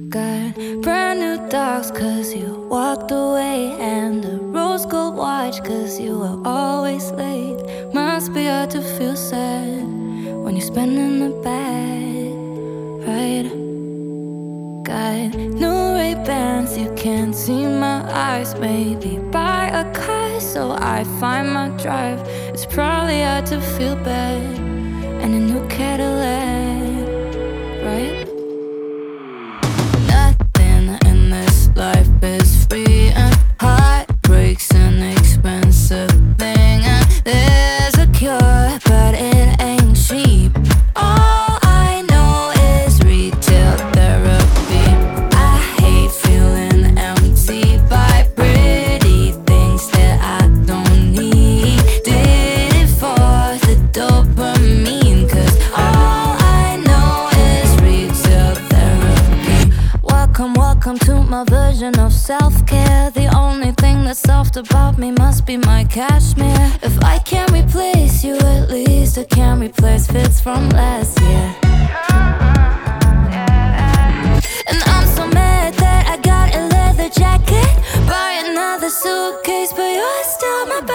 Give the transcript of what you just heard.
Got brand new dogs cause you walked away, and a rose gold watch cause you were always late. Must be hard to feel sad when you're spending the bad, right? Got new Ray-Bans, you can't see my eyes. Maybe buy a car so I find my drive. It's probably hard to feel bad and a new Cadillac, right? Nothing in this life is free, and heartbreak's an expensive thing, and there's a cure, but it ain't cheap. All I know is retail therapy. I hate feeling empty by pretty things that I don't need. Did it for the dopamine, cause all I know is retail therapy. Welcome to my version of self-care. The only thing that's soft about me must be my cashmere. If I can't replace you, at least I can replace fits from last year. And I'm so mad that I got a leather jacket. Buy another suitcase, but you're still my